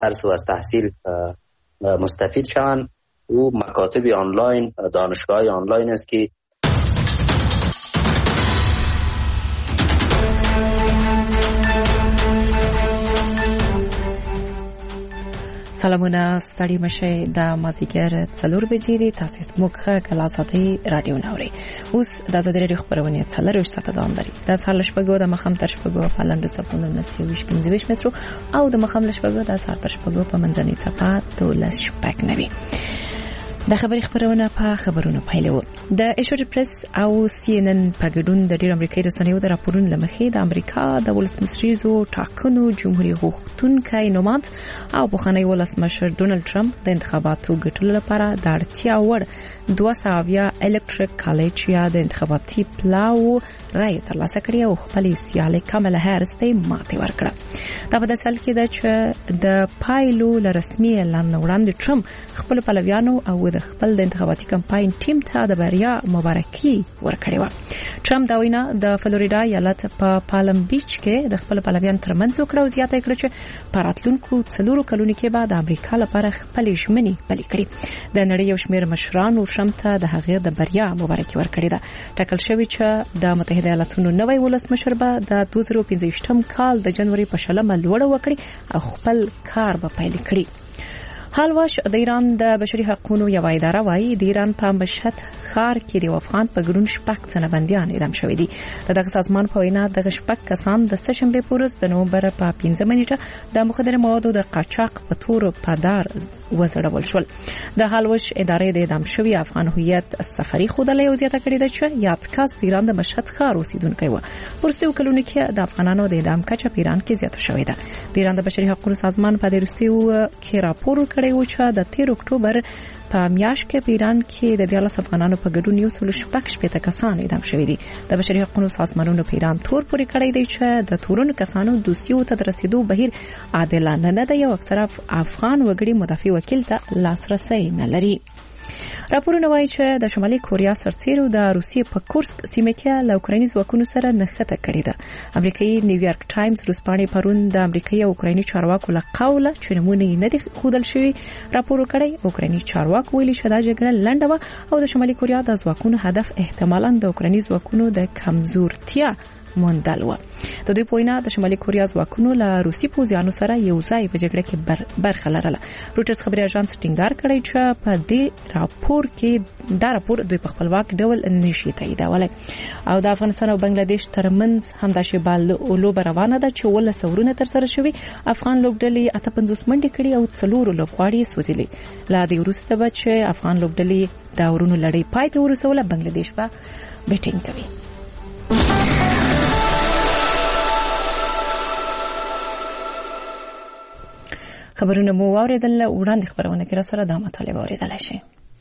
هر سو از تحصیل مستفید شوند. او مکاتب آنلاین، دانشگاه آنلاین است که سلامونه ستړي مشه د مازیګر 4 بجې دي. تاسو زموږ کلاساتي رادیو نوري. اوس د ازادي رادیو خبرونه 4 ساعته دوام لري. د سهار شپږو د مخم تر شپږو په لاندې صفونه 25 مترو او د مخم شپږو د سهار تر شپږو په منځنۍ صفه 12 شپږ نوي. د خبري خبرونه په خبرونو پیلو. د ایشور پریس او سی ان ان په ګډون د ډیر امریکایي رسنیو د راپورونو لمخې د امریکا د ولسمشریزو ټاکنو جمهوریت غوښتونکي نومات او بخښنۍ ولسمشر ډونالد ټرمپ د انتخاباتو ګټلو لپاره د اړتیا وړ 200 الکتریک کالج یا د انتخاباتي پلاو رای ترلاسه کړی او خپل سیالي کاملا هریس ته ماتې ورکړه. دا په داسې حال کې ده چې د پایلو لرسمي اعلان وړاندې ټرمپ خپل پلویانو او د خپل د انتخاباتي کمپاین ټیم ته د بریا مبارکي ورکړې و. ټرمپ دا وینا د فلوریدا ایالت په پالم بیچ کې د خپل پلویان ترمنځ وکړه او زیاته کړه چې په راتلونکو 4 کلونو کې به د امریکا لپاره خپل ژمنې پلي کړي. د نړۍ یو شمېر مشرانو ټرمپ ته د هغې د بریا مبارکي ورکړې ده. ټاکل شوی چې د متحده ایالاتونو نوی ولسمشر به د 2015 کال د جنوري په 20 لوړه وکړي او خپل کار به پیل کړي. حالواش د ایران د بشري حقوقو یو اداره وايي د ایران په مشهد ښار کې د افغان په ګډون شپږ تنه بنديان اعدام شوي دي. دغه سازمان په وینا د شپږ کسان د سهشنبه په ورځ د نومبر په 15 نیټه د مخدره موادو د قاچاق په تور په دار وزړول شول. د حالواش ادارې د اعدام شوي افغان هویت سفری خودلې او زیاته کړې ده چې یاد کس د ایران د مشهد ښار اوسیدونکی و. ورستیو کلونو کې د افغانانو د اعدام کچه په ایران کې زیاته شوې ده. د ایران د بشري حقوقو سازمان په ورستیو کې راپور کړی و چې د 13 اکتوبر په میاشت کې په ایران کې د 14 افغانانو په ګډون یو څل شپږ کسان اعدام شوي دي. د بشري حقوقو سازمانونو په ایران تور پورې کړی دی چې د تورونو کسانو دوسیو ته رسیدو بهیر عادلانه نه دی او اکثره افغان وګړي مدافع وکیل ته لاسرسي نه لري. راپورونه وايي چې د شمالي کوریا سرتیرو د روسیې په کورسک سیمه کې له اوکرایني ځواکونو سره نښته کړې ده. امریکایي نیویارک ټایمز روسپانې پرون د امریکایي او اوکرایني چارواکو له قوله چې نمونه نه دي خودل شوی راپور کړی. اوکرایني چارواکو ویلي چې دا جګړه لنډه و او د شمالي کوریا د ځواکونو هدف احتمالاً د اوکرایني ځواکونو د کمزورتیا موندل و. د دوی پوینا د شمالي کوریا ځواکونو له روسي پوځیانو سره یو ځای په جګړه کې برخه لرله. روټرز خبري اژانس ټینګار کړی چې په دې راپور کې دا راپور دوی په خپلواک ډول نشي تاییدولای. او د افغانستان او بنگلاديش ترمنځ همدا شیبال لوبه روانه ده چې ول سورونه تر سره شوی. افغان لوبډلې 58 منډې کړي او 4 لوبغاړي سوځلي. لا د وروسته به چې افغان لوبډلې دا ورونو لړۍ پای ته ورسوله بنگلاديش به بیټینګ کوي. خبرونه مو واوریدل. وړاندې خبرونه کې را سره د مطالبه اوریدل شي.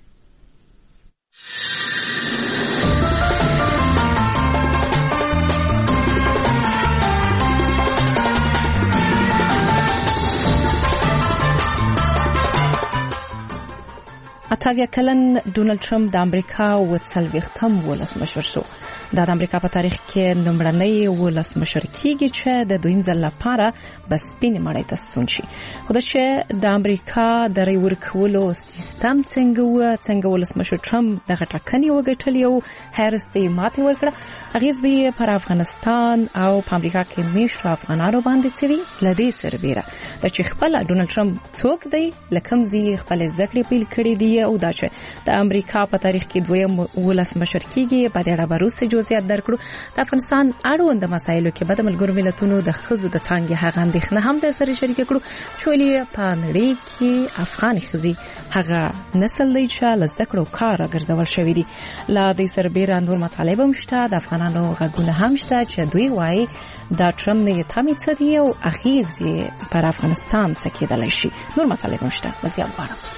اتاویا کلن ډونالد ټرمپ د امریکا وڅلويختم ولسمشر شو. د امریکا په تاریخ کې لومړنی ولسمشر کیږي چې د دویم ځل لپاره بس سپین مړی ته ستون شي. خو چې د امریکا د ری ورکولو سیستم څنګه ولسمشر ټرمپ دغه ټاکنې وګټلې او هریس ته ماتې ورکړه. اغیز به پر افغانستان او په امریکا کې میشتو افغانانو باندې سوي. لدې سربېره چې خپل ډونالد ټرمپ څوک دی لکم زی خپل ذکر پیل کړی دی او دا چې د امریکا په تاریخ کې دویم ولسمشر کیږي. په دې اړه بروسه جزئیات درکړو. د افغانستان اړوند مسایلو کې د ملګرو ملتونو د خزو د څنګه هغه اندېښنه هم د سره شریک کړو چې ولې په نړۍ کې افغان خزي هغه نسل دی چې لزده کړو کار ګرځول شوی دی. لا د سربېره نور مطالبه مشته. د افغانانو غږونه هم شته چې دوی وایي دا ټرمپ نه تامید سدي او اخیز پر افغانستان څخه کېدل شي. نور مطالبه مشته. مزید غواړم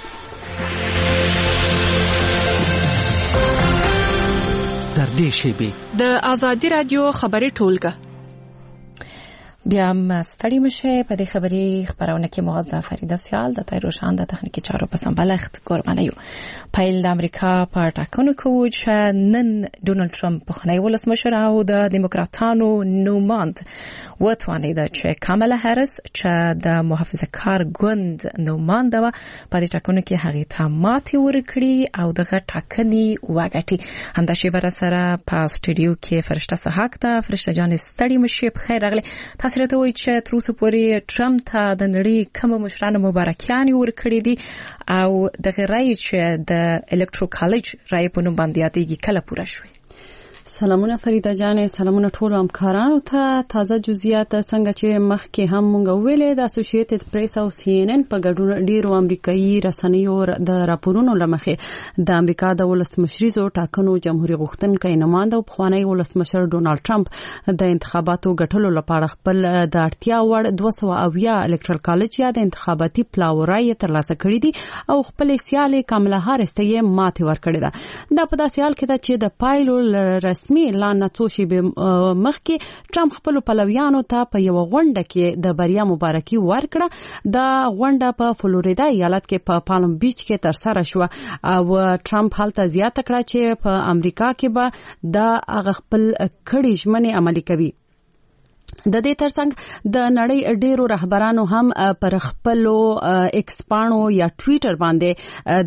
در دې شیبې د ازادي رادیو خبري ټولګه بیا ستړي مشه په دې خبري خبرونه کې موضوع فریده سیال د تایروشان د تخنیکی چارو په سمبلخت ګورمنیو پایل د امریکا په ټاکنو کې چې نن ډونالد ټرمپ په خنۍ ولسمشر او د دیموکراتانو نوماند وتوانید چې کاملا هریس چې د محافظه کار ګوند نوماند و په دې ټاکنو کې هغه ته ماتې ورکړي او دغه ټاکنې وګټي همدا شی بر سره په سټډیو کې فرشته صحاک ته فرشته جان ستړي مشه په خیر راغلی تاسو ته وایي چې تر اوسه پورې ټرمپ ته د نړۍ کوم مشرانو مبارکیان ورکړي دي او د غیر چې د الکترو کالج رای په نوم باندې یادېږي کله پوره شوی. سلامونه فریده جان، سلامونه ټول همکارانو ته. تازه جزئیات څنګه چې مخکې هم مونږ ویلې د اسوسییټډ پریس او سی ان ان په ګډون ډیرو امریکایي رسنیو د راپورونو لمخې د امریکا د ولسمشریزو ټاکنو جمهوریت غوښتونکي نماینده او پخوانی ولسمشر ډونالد ټرمپ د انتخاباتو ګټلو لپاره خپل د اړتیا وړ 270 الکترال کالج یا د انتخاباتي پلاورای ترلاسه کړی دي او خپل سیالي کاملا هاریس ته یې ماتې ورکړې ده. دا په داسې حال کې ده چې د پایلو رسمي اعلان نڅوشي به مخکې ټرمپ خپل پلویانو ته په یو غونډه کې د بریا مبارکي ورکړه. د غونډه په فلوریدا ایالت کې په پالم بیچ کې ترسره شو او ټرمپ هلته زیاته کړه چې په امریکا کې به د هغه خپل کړي ژمنې عملي کوي. د دې ترڅنګ د نړۍ ډیرو رهبرانو هم پر خپل ایکس پاڼو یا ټویټر باندې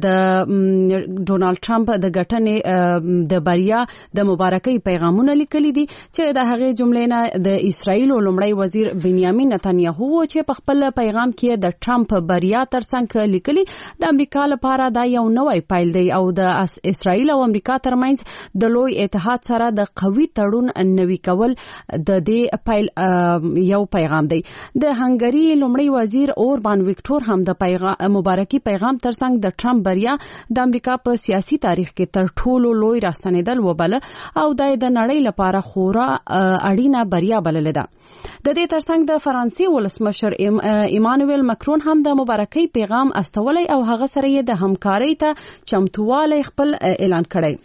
د ډونالد ټرمپ د ګټنې د بریا د مبارکۍ پیغامونه لیکلي دي چې د هغه جملې نه د اسرایل لومړی وزیر بنیامین نتانیاهو چې په خپل پیغام کې د ټرمپ بریا ترڅنګ لیکلي د امریکا لپاره دا یو نوې پیل دی او د اسرایل او امریکا ترمنځ د لوی اتحاد سره د قوي تړون نوي کول د دې پیل یو پیغام دی. د هنګری لومړی وزیر اوربان وکټور هم د مبارکي پیغام ترڅنګ د ټرمپ بریا د امریکا په سیاسي تاریخ کې تر ټولو لوی راستنیدل وبله او د نړۍ لپاره خورا اړینه بریا بلله ده. د دې ترڅنګ د فرانسې ولسمشر ایمانوئل ماکرون هم د مبارکي پیغام استولی او هغه سره یې د همکارۍ ته چمتووالی خپل اعلان کړی.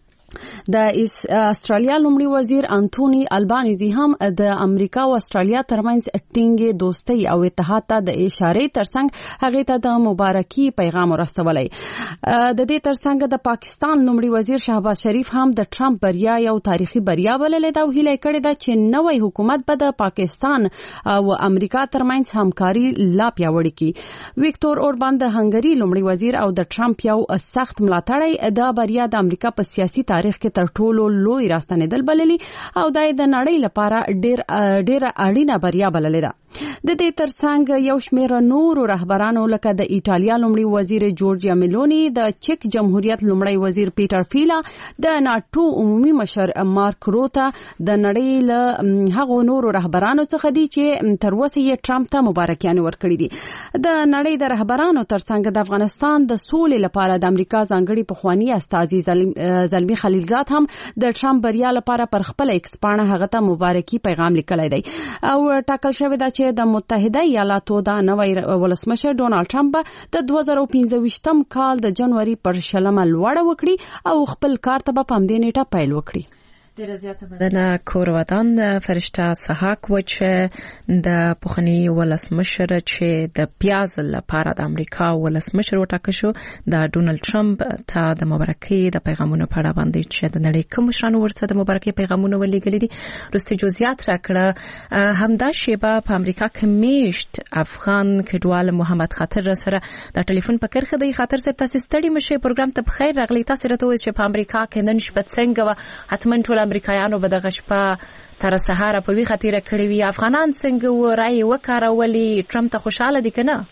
د استرالیا لومړي وزیر انټونی البانیزي هم د امریکا او استرالیا ترمنځ ټینګې دوستۍ او اتحاد ته د اشارې ترڅنګ هغه ته د مبارکي پیغام ورسولای. د دې ترڅنګ د پاکستان لومړي وزیر شهباز شریف هم د ټرمپ بریا یو تاریخي بریا بللې ده او هیله کړې ده چې نوې حکومت به د پاکستان او امریکا ترمنځ همکاري لا پیاوړې کړي. وکټور اوربان د هنګری لومړي وزیر او د ټرمپ یو سخت ملاتړی د بریا د امریکا په سیاسي تاریخ کې تر ټولو لوی راستنیدل بللی او د نړۍ لپاره ډیر اړینه بریا بللې ده. د دې ترڅنګ یو شمېر نورو رهبرانو لکه د ایټالیا لومړي وزیر جورجیا میلونی، د چک جمهوریت لومړی وزیر پیټر فیلا، د ناتو عمومي مشر مارک روتا د نړۍ له هغو نورو رهبرانو څخه دي چې تر اوسه یې ټرمپ ته مبارکیان ورکړي دي. د نړۍ د رهبرانو ترڅنګ د افغانستان د سولې لپاره د امریکا ځانګړي پخوانی استازي زلمی خلیلزاد هم د ټرمپ بریا لپاره پر خپل ایکس پاڼه هغه ته مبارکي پیغام لیکلی دی او ټاکل شوی ده چې د متحده ایالاتو د نوې ولسمشر ډونالد ټرمپ د 2015 کال د جنوري پر 20 لوړه وکړي او خپل کار ته په همدې نیټه پیل وکړي. ډیره زیاته مننه کورودان فرشته صحاک و چې د پخوانی ولسمشر چې د پیاز لپاره د امریکا ولسمشر وټاکل شو د ډونالد ټرمپ ته د مبارکۍ د پیغامونو په اړه باندې چې د نړۍ کوم مشرانو ورته د مبارکۍ پیغامونه ولېږلي دي رستي جزئیات راکړه. همدا شیبه په امریکا کې میشت افغان کډوال محمد خاطر سره د ټلیفون په کرخه دی. خاطر صاحب تاسو ستړي مشه پروګرام ته بخیر راغلی. تاسو راته وایئ چې په امریکا کې نن شپه څنګه حتمن ټول امریکایانو به د غشپه تر سهار په وی خطیره کړی وي. افغانان څنګه و رای وکړولې ټرمپ ته خوشاله دي کنه؟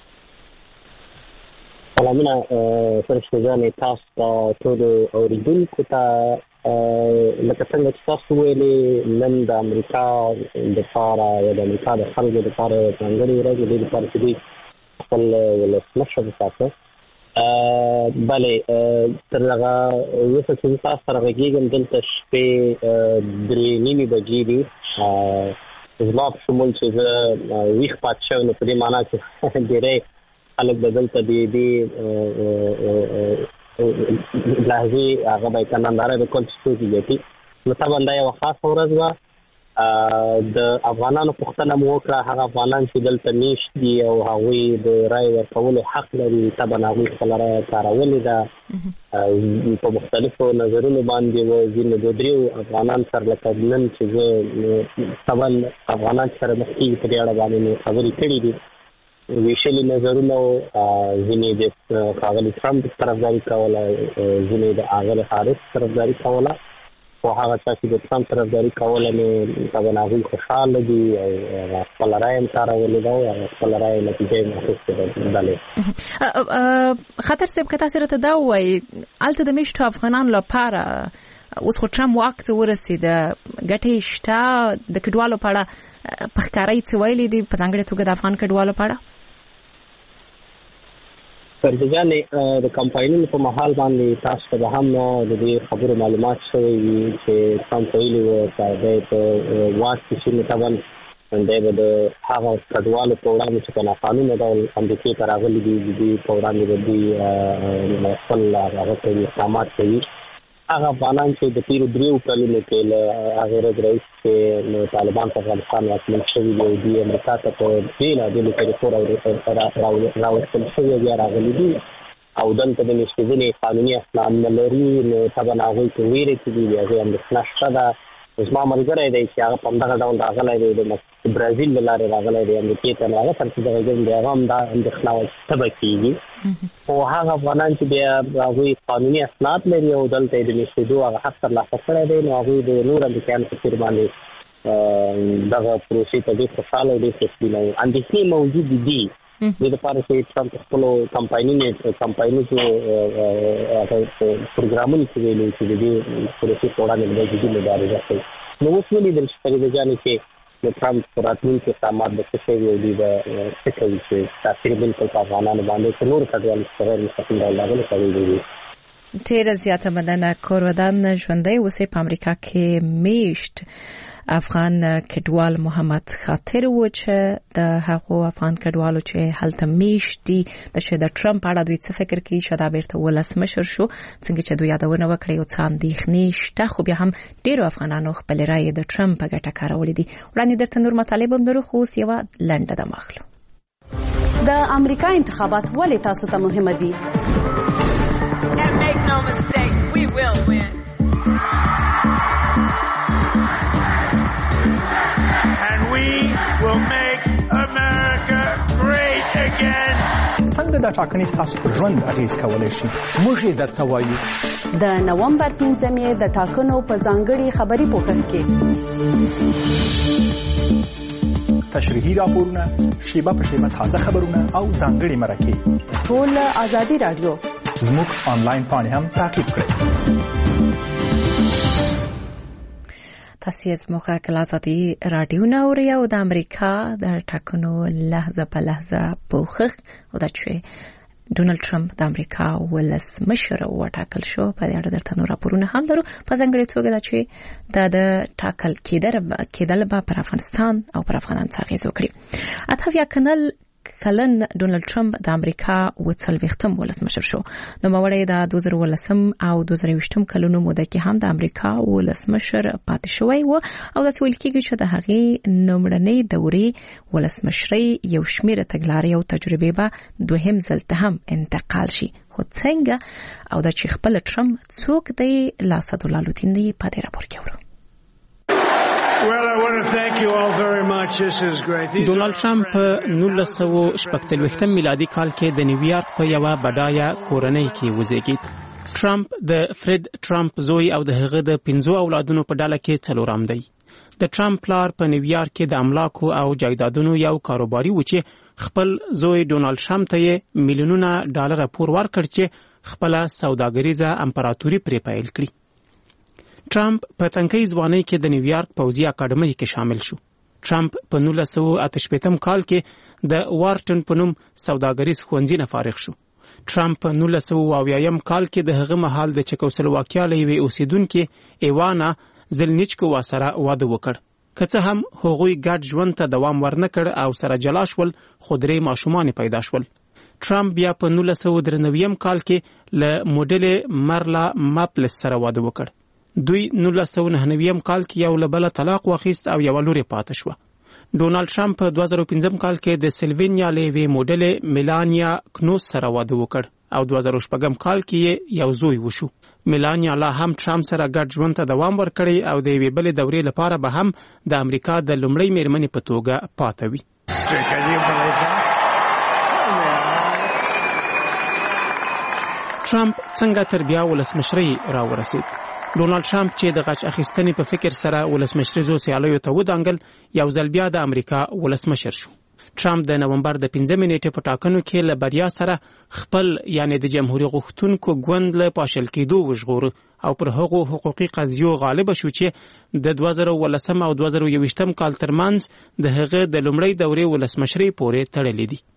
سلامونه فرشته جانې تاسو ټول اوریدونکو ته لکه څنګه چې تاسو ویلې نن د امریکا د لپاره یا د امریکا د خلکو لپاره ځانګړې ورځ د لپاره چې دوی خپل ولسمشر وټاکه. بله تر هغه وروسته چې تاسو سره غږیږم دلته شپې 3:30 بجې دي زما په شمول چې زه ویښ پاتې شوی نو په دې معنا چې ډېری خلک به دلته دې لحظې هغه به یې ننداره وکړل چې څوک یې ګټي. نو طبعا دا یوه خاصه ورځ وه د افغانانو پوښتنه مو وکړه هغه افغانان چې دلته میشت دي او هغوی د رای ورکولو حق لري طبعا هغوی خپل رای کارولې ده په مختلفو نظرونو باندې و ځینې د دریو افغانان سره لکه نن چې زه سوال افغانان سره مخ کېږي په دې اړه باندې خبرې کړې دي ویشلي نظرونه ځینې د ښاغلي ټرمپ طرفداري کوله ځینې د ښاغلي هاریس طرفداري کوله خو هغه چې د ټرمپ طرفداري کوله نو طبعا هغوی خوشحاله دي او خپل رای هم کارولې ده او خپل رای نتیجه یې اخیستې ده. خطر صاحب که تاسو راته دا ووایئ هلته د میشتو افغانانو لپاره اوس خو ټرمپ واک ته ورسېده ګټې شته د کډوالو په اړه په ښکاره یې څه ویلي دي په ځانګړې توګه د افغان کډوالو په اړه؟ فرجانې د کمپاینونو په مهال باندې تاسو ته به هم د دې خبرو معلومات شوي وي چې ټرمپ ویلي وو چې دی په واک کې چې طبعا دی به د هغه کډوالو په وړاندې چې په ناقانونه ډول امریکې ته راغلي دي د دوی په وړاندې به دوی خپل هغه کوي اقدامات کوي. هغه افغانان چې د تېرو 3 کلونو کې له هغې ورځ راهیسې چې طالبان په افغانستان واکمن شوي دي او دوی امریکا ته په بېلابېلو طریقو راوستل شوي بیا راغلي دي او دلته د میشتېدنې قانوني اسناد نه لري نو طبعا هغوی په ویرې کې دي د هغې اندېښنه شته ده. زما ملګری دی چې هغه په همدغه ډول راغلی دی د برازیل له لارې راغلی دی امریکې ته نو هغه سره چې دغه ګرم دی هغه هم دا اندېښنه وه چې څه به کېږي خو هغه افغانان چې بیا هغوی قانوني اسناد لري او دلته یې د میشتېدو هغه حق ترلاسه کړی دی نو هغوی د نور امریکایانو په څېر باندې دغه پروسې ته ډېر خوشحاله او ډېر خوشبینه وو. اندېښنې موجود دي دې لپاره چې ټرمپ خپلو کمپاینونو پروګرامونو کې ویلي چې د دې پروسې په وړاندې به جدي مبارزه کوي. نو اوس ولیدل چې فریده جانې چې د ټرمپ په راتلونکي اقدامات به څه شوي او دوی به څه کوي چې تاثیر بالکل په افغانانو باندې چې نور کډوالو څخه غیر مستقیم ډول راغلي کوي دي. ډېره زیاته مننه. کورودان ژوندی اوسئ په امریکا کې میشت افغان کډوال محمد خاطر و چې د هغو افغان کډوالو چې هلته میشت دي د ټرمپ په اړه دوی څه فکر کوي چې دا بیرته ولسمشر شو څنګه چې دوی یادونه وکړي او څه اندېښنې شته خو بیا هم ډېرو افغانانو خپل رایې د ټرمپ په ګټه کارولې دي. وړاندې درته نور مطالب هم لرو خو اوس یوه لنډه دمه اخلو. د امریکا انتخابات ولې تاسو ته مهمه دي؟ And make no mistake, we will win. And we will make America great again. څنګه دا ټاکنې ستاسو پر ژوند اغیز کولی شي؟ موږ یې درته وایو. د نومبر 5 د ټاکنو په ځانګړي خبري پوښښ کې تشریحي راپورونه، شیبه په شیبه تازه خبرونه او ځانګړي مرکې. ټول ازادي رادیو زموږ آنلاین پاڼې هم تعقیب کړئ. تاسو زموږ کله ازادي رادیو نوري او د امریکا د ټاکنو لحظه په لحظه پوښښ او د چې ډونالد ټرمپ د امریکا ولسمشر وټاکل شو په دې اړه درته نور راپورونه هم لرو په ځانګړي توګه دا چې د ټاکل کېدل به پر افغانستان او پر افغانانو اغیز وکړي. اتفیا کلن ډونالد ټرمپ د امریکا وڅلوېښتم ولسمشر شو. نو موري د 2018 او 2020 کلونو موده کې هم د امریکا ولسمشر پاتې شوی و او د ویل کېږي چې د هغې نومړنۍ دورې ولسمشرۍ یو شمېر تګلارې او تجربې به دوهم ځل ته هم انتقال شي. خو څنګه او د چې خپل ټرمپ څوک دی لاسد الله لوتین دی په دې راپور کې ورو. Well, I want to thank you all very much. This is great. ډونالد ټرمپ 1946 میلادي کال کې د نیویارک په یوه بډایه کورنۍ کې وزیږید. ټرمپ د فرید ټرمپ زوی او د هغه د 5 اولادونو په ډله کې څلورم دی. د ټرمپ پلار په نیویارک کې د املاکو او جایدادونو یو کاروباري و چې خپل زوی ډونالد ټرمپ ته میلیونونه ډالر پور ورکړ چې خپل سوداګریزه امپراتوري پرې پیل کړي. ټرمپ په تنکۍ ځوانۍ کې د نیویارک پوځي اکاډمۍ کې شامل شو. ټرمپ په 1988 کال کې د وارټن په نوم سوداګریز ښوونځي نه فارغ شو. ټرمپ په 1980 کال کې د هغه مهال د چکوسلواکیا له یوې اوسیدونکې ایوانا زلنیچکووا سره واده وکړ. که څه هم هغوی ګډ ژوند ته دوام ورنکړ او سره جلا شول خو 3 ماشومان پیدا شول. ټرمپ بیا په 1993 کال کې له موډل مرلا ماپلس سره واده وکړ. دوی 1999 کال کې یو له بله طلاق واخیست او یوه لور یې پاتې شوه. ډونالد ټرمپ په 2015 کال کې د سلوینیا له یوې موډلې میلانیا کنوس سره واده وکړ او 2016 کال کې یې یو زوی وشو. میلانیا لا هم ټرمپ سره ګډ ژوند ته دوام ورکړی او د یوې بلې دورې لپاره به هم د امریکا د لومړۍ میرمنې په توګه پاتې وي. ټرمپ څنګه تر بیا ولسمشرۍ راورسید؟ ډونالد ټرمپ چې د غچ اخیستنې په فکر سره ولسمشریزو سیالیو ته ودانګل یو ځل بیا د امریکا ولسمشر شو. ټرمپ د نومبر د 15 نیټې په ټاکنو کې له بریا سره خپل یعنی د جمهوریت غوښتونکو ګوند له پاشل کېدو وژغور او پر هغو حقوقي قضیو غالب شو چې د 2019 او 2021 کال ترمنځ د هغه د لومړۍ دورې ولسمشرۍ پورې تړلې دي.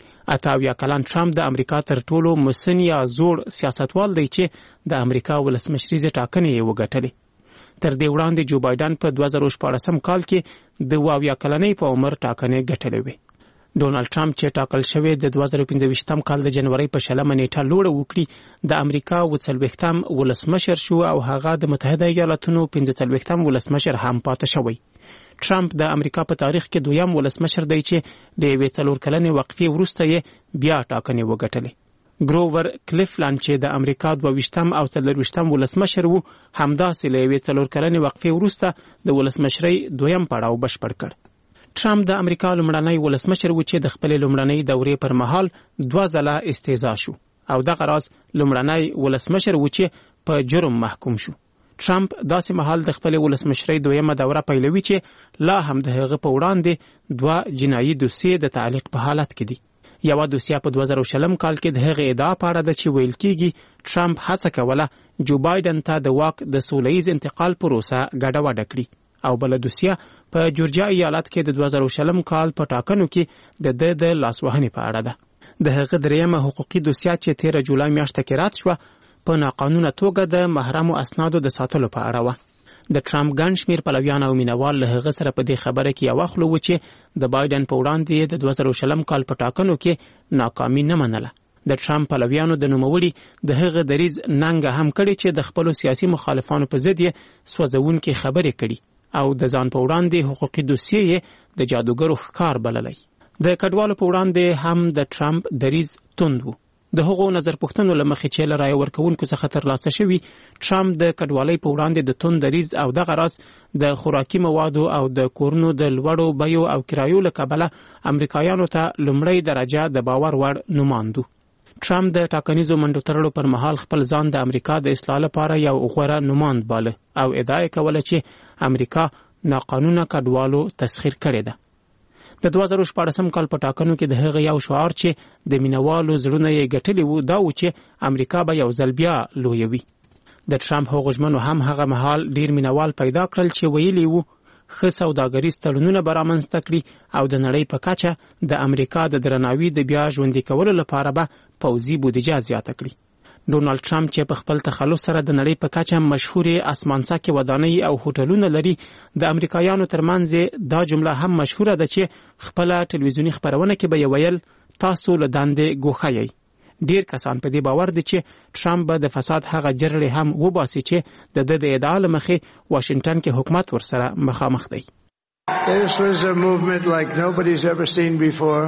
88 کلن ټرمپ د امریکا تر ټولو مسن یا زوړ سیاستوال دی چې د امریکا ولسمشریزې ټاکنې یې وګټلې. تر دې وړاندې جو بایدن په 2014 کال کې د 22 کلنۍ په عمر ټاکنې ګټلې وې. ډونالد ټرمپ چې ټاکل شوی د 2015 کال د جنوري په 20 نیټه لوړه وکړي د امریکا 40م ولسمشر شو او هغه د متحده ایالاتونو 45م ولسمشر هم پاتې شوی. ټرمپ د امریکا په تاریخ کې دویم ولسمشر دی چې د یوې 4 کلنې وقفې وروسته یې بیا ټاکنې وګټلې. ګروور کلیفلند چې د امریکا 22م او 24م ولسمشر وو همداسې له یوې 4 کلنې وقفې وروسته د ولسمشرۍ دویم پړاو بشپړ کړ. ټرمپ د امریکا لومړنی ولسمشر و چې د خپلې لومړنۍ دورې پر مهال 2 ځله استعزا شو او دغه راز لومړنی ولسمشر و چې په جرم محکوم شو. ټرمپ داسې مهال د خپلې ولسمشرۍ دویمه دوره پیلوي چې لا هم د هغه په وړاندې 2 جنایي دوسیې د تعلیق په حالت کې دي. یوه دوسیه په 2020 کال کې د هغې ادعا په اړه ده چې ویل کېږي ټرمپ هڅه کوله جو بایدن ته د واک د سوله ییز انتقال پروسه ګډوډه کړي او بله دوسیه په جورجیا ایالت کې د 2020 کال په ټاکنو کې د لاسوهنې په اړه ده. د هغه دریمه حقوقي دوسیه چې 13 جولای میاشته کې رد شوه په ناقانونه توګه د محرمو اسنادو د ساتلو په اړه وه. د ټرمپ ګڼ شمېر پلویان او مینوال له هغه سره په دې خبره کې یو خوله و چې د بایدن په وړاندې د 2020 کال په ټاکنو کې ناکامي نه منله. د ټرمپ پلویانو د نوموړي د هغه دریځ ننګه هم کړي چې د خپلو سیاسي مخالفانو په ضد یې سوځونکې خبرې کړي او د ځان په وړاندې حقوقي دوسیې یې د جادوګرو ښکار بللی. د کډوالو په وړاندې هم د ټرمپ دریځ توند و. د هغو نظر پوښتنو له مخې چې له رایې ورکوونکو څخه ترلاسه شوي ټرمپ د کډوالۍ په وړاندې د توند دریځ او دغه راز د خوراکي موادو او د کورونو د لوړو بیو او کرایو له کبله امریکایانو ته لومړۍ درجه د باور وړ نوماند و. ټرمپ د ټاکنیزو منډو تړلو پر مهال خپل ځان د امریکا د اصلاح لپاره یو غوره نوماند باله او ادعا یې کوله چې امریکا ناقانونه کډوالو تسخیر کړې ده. د 2014 کال په ټاکنو کې د هغه یو شعار چې د مینوالو زړونه یې ګټلي وو دا و چې امریکا به یو ځل بیا لویه وي. د ټرمپ هغو ژمنو هم هغه مهال ډیر مینوال پیدا کړل چې ویلي وو ښه سوداګریز تړونونه به رامنځته کړي او د نړۍ په کچه د امریکا د درناوي د بیا ژوندي کولو لپاره به پوځي بودیجه زیاته کړي. ډونالد ټرمپ چې په خپل تخلص سره د نړۍ په کچه مشهورې اسمانڅکې ودانۍ او هوټلونه لري د امریکایانو ترمنځ دا جمله هم مشهوره ده چې خپله ټلویزیوني خپرونه کې به یې ویل تاسو له دندې ګوښه یئ. ډیر کسان په دې باور دي چې ټرمپ به د فساد هغه جرړې هم وباسي چې د ادعا له مخې واشنګټن کې حکومت ورسره مخامخ دی. This was a movement like nobody's ever seen before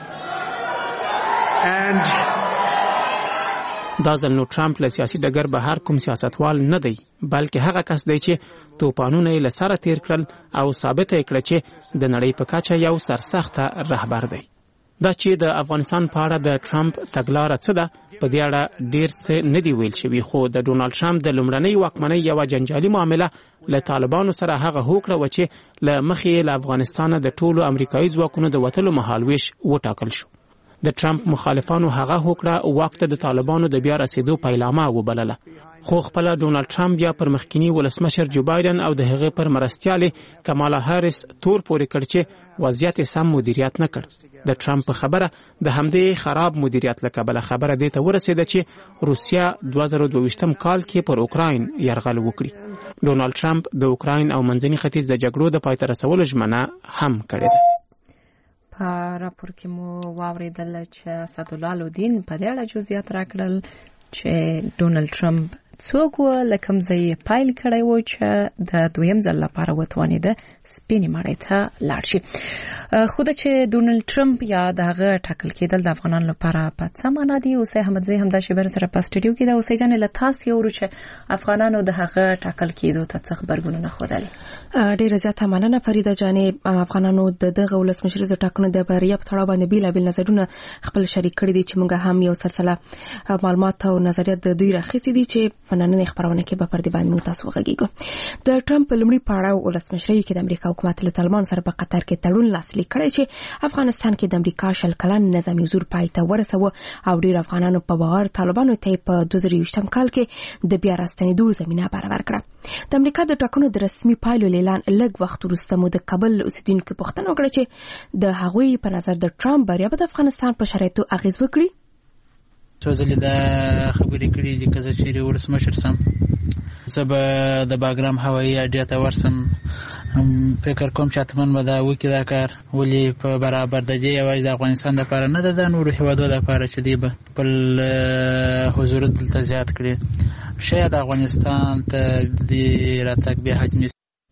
and دا ځل نو ټرمپ له سیاسي ډګر بهر کوم سیاستوال نه دی بلکې هغه کس دی چې توپانونه یې له سره تیر کړل او ثابته یې کړه چې د نړۍ په کچه یو سرسخته رهبر دی. دا چې د افغانستان په اړه د ټرمپ تګلاره څه ده په دې اړه ډیر څه نه دی ویل شوي خو د ډونالد ټرمپ د لومړنۍ واکمنۍ یوه جنجالي معامله له طالبانو سره هغه هوکړه وه چې له مخې له افغانستانه د ټولو امریکایي ځواکونو د وتلو مهالویش وټاکل شو. د ټرمپ مخالفانو هغه هوکړه واک ته د طالبانو د بیا رسیدو پیلامه وبلله خو خپله ډونالد ټرمپ بیا پر مخکینی ولسمشر جو بایدن او د هغې پر مرستیالې کمالا هاریس تور پورې کړ چې وضعیت سم مدیریت نه کړ. د ټرمپ په خبره د همدې خراب مدیریت له کبله خبره دې ته ورسېده چې روسیه 2022 کال کې پر اوکراین یرغل وکړي. ډونالد ټرمپ د اوکراین او منځني ختیځ د جګړو د پای ته رسولو ژمنه هم کړې ده. په راپور کې مو واوریدل چې اسدالله الدین په دې اړه جزئیات راکړل چې ډونالد ټرمپ څوک لکم ځای پایل کړی و چې د دویم ځل لپاره وتوانید سپینې ماڼۍ ته لاړ شي. خو د چې ډونالد ټرمپ یا دغه ټاکل کېدل د افغانانو لپاره په څه معنا دي؟ اوسې احمدزی هم د شبر سره په سټډیو کې دا اوسې جن له تاسو یو چې افغانانو د هغه ټاکل کېدو ته څه خبرګون نه خودل. ډیره زیاته مننه فریده جانې. افغانانو د دغه ولسمشر ز ټاکنو د بریا په تړاو باندې بیلابل نظرونه خپل شریک کړي دي چې موږ هم یو سلسله معلومات او نظریات د دوی راخېسي دي چې په نننۍ خبرونه کې به پر دې باندې تاسو وغږیږو. د ټرمپ لومړي پړاو ولسمشرۍ کې د امریکا حکومت له طالبان سره په قطر کې تړون لاسلیک کړی چې افغانستان کې د امریکا شل کلن نظامي حضور پای ته ورسوه او ډیر افغانانو په باور طالبانو ته په 2020 کال کې د بیا راستنېدو زمينه برابر کړه. د امریکا د ټاکنو د رسمي پایلو اعلان لږ وخت وروسته مو د کابل اوسیدونکو پوښتنه وکړه چې د هغوی په نظر د ټرمپ بریا به د افغانستان په شرایطو اغیز وکړي. څو ځلې دا خبرې کړې دي که زه چیرې ولسمشر سم زه به د باګرام هوایي اډې ته ورسم. فکر کوم چې حتماً به دا وکړي دا کار، ولې په برابر د دې یوازې د افغانستان لپاره نه ده، د نورو هېوادو لپاره چې دی به خپل حضور دلته زیات کړي. شاید افغانستان ته د راتګ بیا حجمي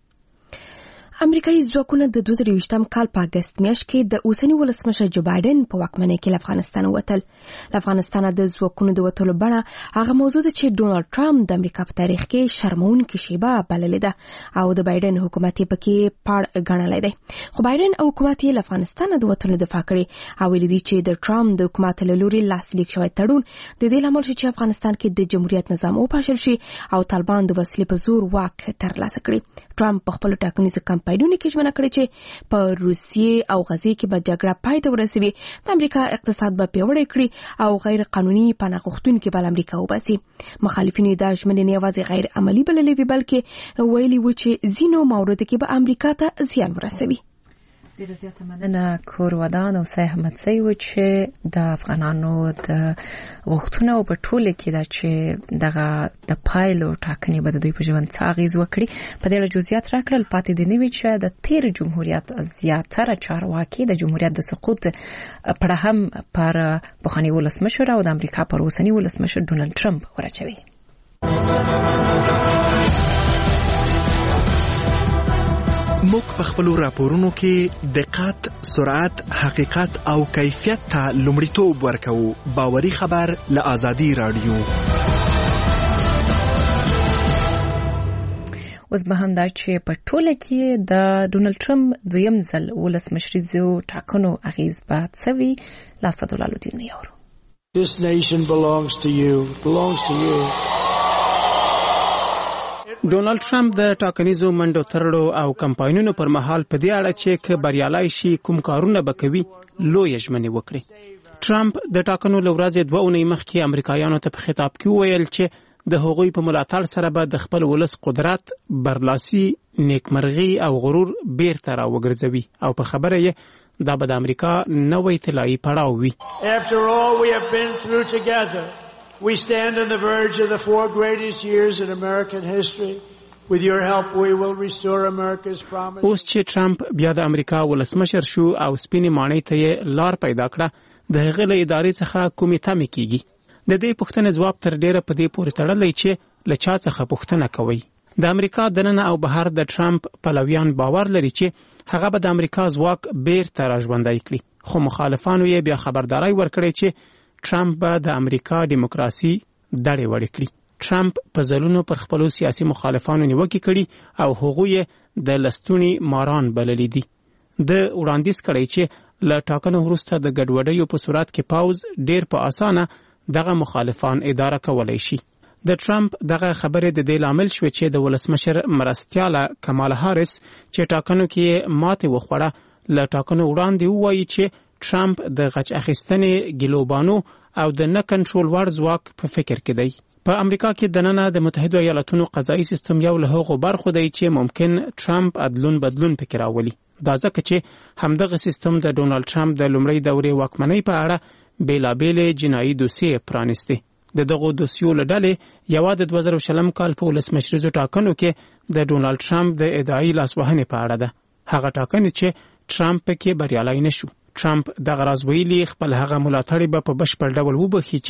امریکایي ځواکونه د 2020 کال په اگست میاشت کې د اوسنی ولسمشر جو بایدن په واکمنۍ کې له افغانستان ووتل. له افغانستان د ځواکونو د وتلو بڼه هغه موضوع ده چې ډونالد ټرمپ د امریکا په تاریخ کې شرمونکې شیبه بللې ده او د بایدن حکومت یې پکې پاړ ګڼلی دی. خو بایدن او حکومت یې له افغانستان د وتلو دفاع کړې او ویلي دي چې د ټرمپ د حکومت له لوري لاسلیک شوی تړون د دې لامل شي چې افغانستان کې د جمهوریت نظام وپاشل شي او طالبان د وسلې په زور واک ترلاسه کړي. ټرمپ په خپل ټاکنیز کمپاینونو کې ژمنه کړې چې په روسیې او غزې کې به جګړه پای ته ورسوي، د امریکا اقتصاد به پیاوړی کړي او غیر قانوني پناه غوښتونکي به امریکا وباسي. مخالفینو دا ژمنې نه یوازې غیر عملي بللې وي بلکې ویلي و چې ځینو موردو کې به امریکا ته زیان ورسوي. ډیره زیاته مننه کور ودان او سه احمدزی و چې د افغانانو د غوښتنو په ټوله کې دا چې دغه د پایلو ټاکنې به د دوی په ژوند څه اغیز وکړي په دې جزئیات راکړل. پاتې دي نوي چې د تیر جمهوریت زیاتره چارواکي د جمهوریت د سقوط پر هم پر بخانی ولسمشر او د امریکا پر اوسنی ولسمشر ډونالد ټرمپ ورچوي. موږ په خپل راپورونو کې دقت، سرعت، حقیقت او کیفیت ته لومړیتوب ورکوو. باوري خبر له آزادي رادیو. اوس به هم دا چې په ټوله کې د ډونالد ټرمپ دویم ځل ولسمشریزو ټاکنو اغیز به څه وي؟ لاسته دولالدین یورو. This nation belongs to you. Belongs to you. ډونالد ټرمپ د ټاکنیزو منډو ترړو او کمپاینونو پر مهال په دې اړه چې ک بریالای شي کوم کارونه به کوي لوی ژمنې وکړي. ټرمپ د ټاکنو لورځ 2 اونۍ مخکې امریکایانو ته په خطاب کې وویل چې د هغوی په ملاتړ سره به د خپل ولس قدرت، برلاسي، نیکمرغي او غرور بیرته راوګرځوي او په خبره یې دا به د امریکا نوې طلایي پړاو وي. After all we have been through together, we stand on the verge of the 4 greatest years in American history. With your help we will restore America's promise. اوس چې ټرمپ بیا د امریکا ولسمشر شو او سپینې ماڼۍ ته یې لار پیدا کړه، د هغې له ادارې څخه کومې تمې کیږي؟ د دې پوښتنې جواب تر ډیره په دې پورې تړلی چې له چا څخه پوښتنه کوي. د امریکا دننه او بهر د ټرمپ پلویان باور لري چې هغه به د امریکا ځواک بیرته راژوندی کړي، خو مخالفانو یې بیا خبرداري ورکړې چې ټرمپ به د امریکا دیموکراسي دړې وړې کړي. ټرمپ په ځلونو پر خپلو سیاسي مخالفانو نیوکې کړي او هغوی د لستونی ماران بللي دي. د وړاندیز کړی چې له ټاکنو وروسته د ګډوډیو په صورت کې پاوز ډیر په اسانه دغه مخالفان اداره کولای شي. د ټرمپ دغه خبرې د دې لامل شوې چې د ولسمشر مرستیاله کمالا هاریس چې ټاکنو کې ماتې وخوړه له ټاکنو وړاندې ووایي چې ټرمپ د غچ اخیستنې ګلوبانو او د نه کنټرول وړ ځواک په فکر کې دی. په امریکا کې دننه د متحده ایالاتونو قضایي سیستم یو له هغو برخو دی چې ممکن ټرمپ عدلون بدلون پکې راولي. دا ځکه چې همدغه سیستم د ډونالد ټرمپ د لومړۍ دورې واکمنۍ په اړه بیلابېلې جنایي دوسیې پرانیستې. د دغو دوسیو له ډلې یوه د 2020 کال په ولسمشریزو ټاکنو کې د ډونالد ټرمپ د ادعایي لاسوهنې په اړه ده. هغه ټاکنې چې ټرمپ پکې بریالی نشو. ټرمپ دغه راز ویلي خپل هغه ملاتړي به په بشپړ ډول وبخي چې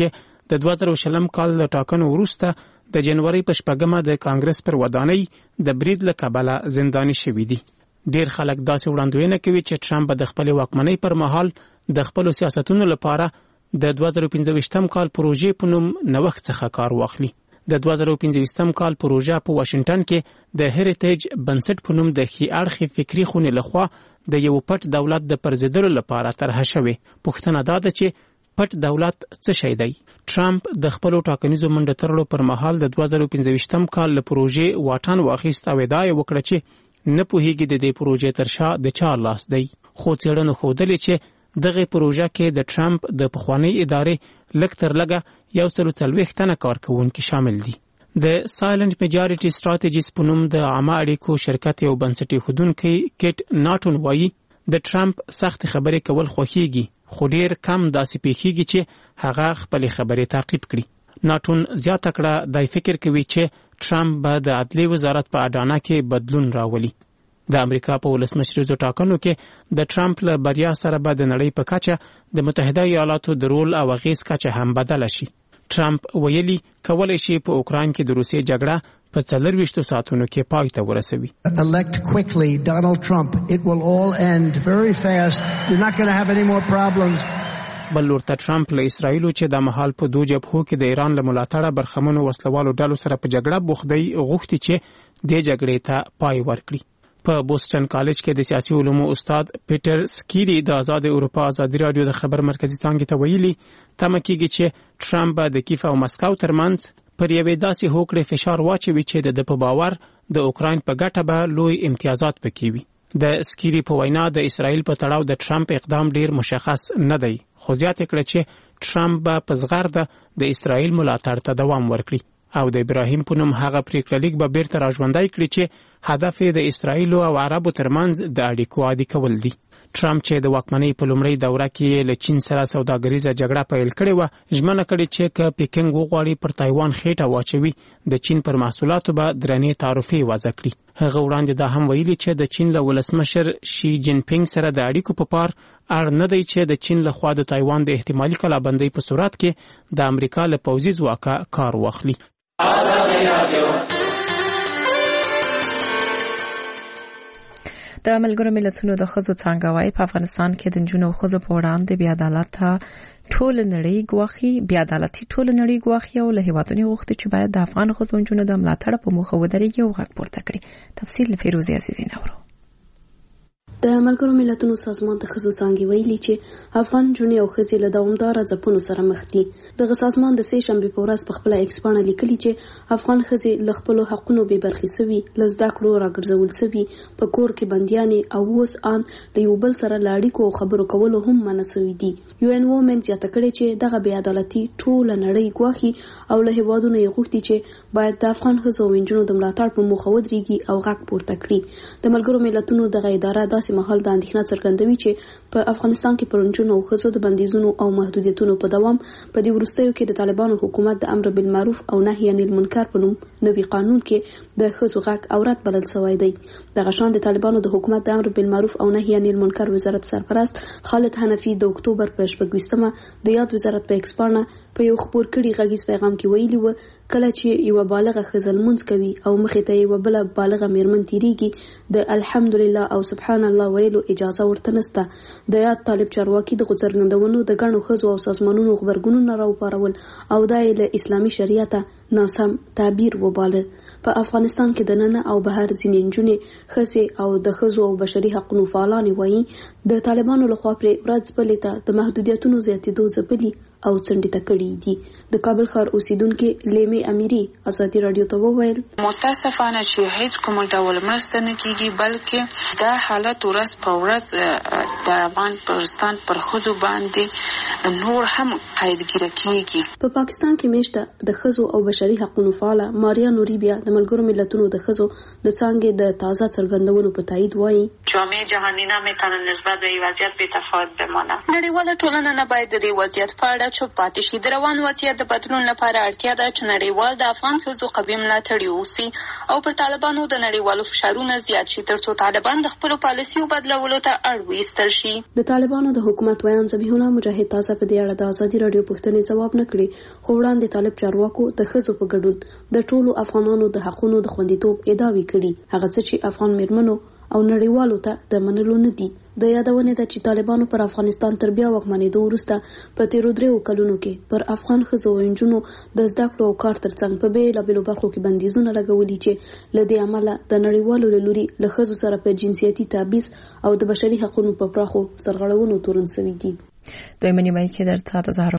د 2020 کال د ټاکنو وروسته د جنوري په 8مه د کانګرس پر ودانۍ د برید له کبله زنداني شوي دي. ډیر خلک داسې وړاندوینه کوي چې ټرمپ د خپل واکمنۍ پر مهال د خپل سیاستونو لپاره د 2015 کال پروژې په نوم نوښت څخه کار واخلي. د 2015 کال پروژه په واشنگټن کې د هریټیج بنسټ په نوم د ښي اړخي فکری خونې لخوا د یو پټ دولت د پرځېدلو لپاره طرحه شوې. پوښتنه دا ده چې پټ دولت څه شی دی؟ ټرمپ د خپل ټاکنیزو منډه ترلو پر مهال د 2015 کال له پروژې واټن واخیست او ادعا وکړه چې نه پوهیږي د دې پروژې تر شا د چا لاس دی. خو څېړنو ښودلې چې دغه پروژه کې د ټرمپ د پخوانی ادارې لږ تر لږه 140 تنه کارکونکي شامل دي. د سایلنت میجارټي سټریټیجیز په نوم د عامه اړیکو شرکت یو بنسټي خودونکي کیټ ناټون وایي د ټرمپ سخت خبرې کول خوښیږي، خو ډیر کم داسې پیښیږي چې هغه خپل خبرې تعقیب کړي. ناټون زیاته کړه د فکر کوي چې ټرمپ به د عدلیې وزارت په اډانه کې بدلون راولي. د امریکا په ولسمشریزو ټاکنو کې د ټرمپ له بریا سره به د نړۍ په کچه د متحده ایالاتو د رول او اغیز کچه هم بدله شي. ټرمپ ویلي کولای شي په اوکراین کې د روسیې جګړه په 24 ساعتونو کې پای ته ورسوي. Elect quickly Donald Trump. It will all end very fast. You're not going to have any more problems. بل ورته ټرمپ له اسرایلو چې د مهال په دوه جبهو کې د ایران له ملاتړه برخمنو وسلوالو ډلو سره په جګړه بوختی غوښتي چې د جګړې ته پای ورکړي. په بوسټن کالج کې د سیاسي علومو استاد پیټر سکیری د آزاد اروپا ازادي رادیو د خبر مرکزی څانګې ته ویلي تمه کېږي چې ټرمپ د کیف او مسکو ترمنځ پر یوې داسې هوکړې فشار واچوي چې د په باور د اوکراین په ګټه به لوی امتیازات پکې وي. د سکیری په وینا د اسرایل په تړاو د ټرمپ اقدام ډیر مشخص نه دی، خو زیاته کړه چې ټرمپ به په زغرده د اسرایل ملاتړ ته دوام ورکړي او د ابراهیم په نوم هغه پریکړه لیک به بیرته راژوندی کړي چې هدف یې د اسرایل او عربو ترمنځ د اړیکو عادي کول دي. ټرمپ چې د واکمنۍ په لومړۍ دوره کې له چین سره سوداګریزه جګړه پیل کړې و، ژمنه کړې چې که پیکنګ وغواړي پر تایوان خېټه واچوي د چین پر محصولاتو به درنې تعرفې وضع کړي. هغه وړاندې دا هم ویلي چې د چین له ولسمشر شي جین پینګ سره د اړیکو په پار اړ نه دی چې د چین له خوا د تایوان د احتمالي کلابندۍ په صورت کې د امریکا له پوځي ځواکه کار واخلي. د ملګرو ملتونو د ښځو څانګه وايي په افغانستان کې د نجونو او ښځو په وړاندې بې عدالتي ټول نړۍ ګواښي او له هیوادونو غوښتي چې باید د افغان ښځو او نجونو د ملاتړ په موخه ودرېږي او غږ پورته کړي. تفصیل له فیروزي عزیزي نورو. د ملګرو ملتونو سازمان د ښځو څانګې ویلي چې افغان نجونې او ښځې له دوامداره ځپونو سره مخ دي. دغه سازمان د سې شنبې په ورځ په خپله ایکس پاڼه لیکلي چې افغان ښځې له خپلو حقونو بې برخې سوي، له زده کړو راګرځول سوي، په کور کې بندیانې او اوس ان له یو بل سره له اړیکو او خبرو کولو هم منع سوي دي. UN Women زیاته کړې چې دغه بې عدالتي ټوله نړۍ ګواښي او له هیوادونو یې غوښتي چې باید د افغان ښځو او نجونو د ملاتړ په موخه ودرېږي او غږ پورته کړي. د ملګرو ملتونو دغه اداره داسې مهال د اندېښنه څرګندوي چې په افغانستان کې پر نجونو او ښځو د بندیزونو او محدودیتونو په دوام په دې وروستیو کې د طالبانو حکومت د امر بالمعروف او نهي عن المنکر په نوم نوي قانون کې د ښځو غږ اورات بلل شوی دی. دغه شان د طالبانو د حکومت د امر بالمعروف او نهي عن المنکر وزارت سرپرست خالد حنفي د اکتوبر په 26مه د یاد وزارت په ایکس پاڼه په یو خبر کړي غږیز پیغام کې ویلي و کله چې یو بالغه ښځه لمونځ کوي او مخې ته یو بل بالغه میرمن تیریږي د الحمدلله او سبحان الله ویلو اجازه ورته نشته. د یاد طالب چارواکي د څرګندونو د ګڼو ښځو او سازمانونو خبرګونونه راوپارول او دا یې له اسلامي شریعت ناسم تعبیر وباله. په افغانستان کې د ننه او بهر ځینې نجونې، ښځې او د ښځو او بشري حقوقو فعالانې وایي د طالبانو لخوا پرې ورځ بلې ته د محدودیتونو زیاتېدو ځپلي او څنډې ته کړي دي. د کابل ښار اوسیدونکي لیمې امیري ازادي رادیو ته وویل متاسفانه چې هیڅ کوم ډول مرسته نه کیږي، بلکې دا حالت ورځ په ورځ د افغانستان پر ښځو باندې نور هم قیدګیره کیږي. په پاکستان کې میشته د ښځو او بشري حقوقو فعاله ماریا نوري بیا د ملګرو ملتونو د ښځو د څانګې د تازه څرګندونو په تایید وایي جامعه جهانی نمیتونه نسبت به این وضعیت بی‌تفاوت بمانه. نړیواله ټولنه نه باید د دې وضعیت په اړه چوپ پاتې شي. د روان وضعیت د بدلون لپاره اړتیا ده چې نړیوال د افغان ښځو قوي ملاتړي اوسي او پر طالبانو د نړیوالو فشارونه زیات شي ترڅو طالبان د خپلو پالیسیو بدلولو ته اړ وایستل کړل شي. د طالبانو د حکومت ویان ذبیح الله مجاهد تازه په دې اړه د ازادي رادیو پوښتنې جواب نه کړي، خو وړاندې طالب چارواکو د ښځو په ګډون د ټولو افغانانو د حقونو د خوندیتوب ادعاوې کړي، هغه څه چې افغان میرمنو او نړیوالو ته د منلو نه دي. د یادونه ده چې طالبانو پر افغانستان تر بیا واکمنېدو وروسته په تیرو 3 کلونو کې پر افغان ښځو او نجونو د زده کړو او کار ترڅنګ په بېلابېلو برخو کې بندیزونه لګولي چې له دې امله د نړیوالو له لوري له ښځو سره په جنسیتي تبعیض او د بشري حقوقو په پراخو سرغړونو تورن شوي دي. دویمه نیمه کې در څه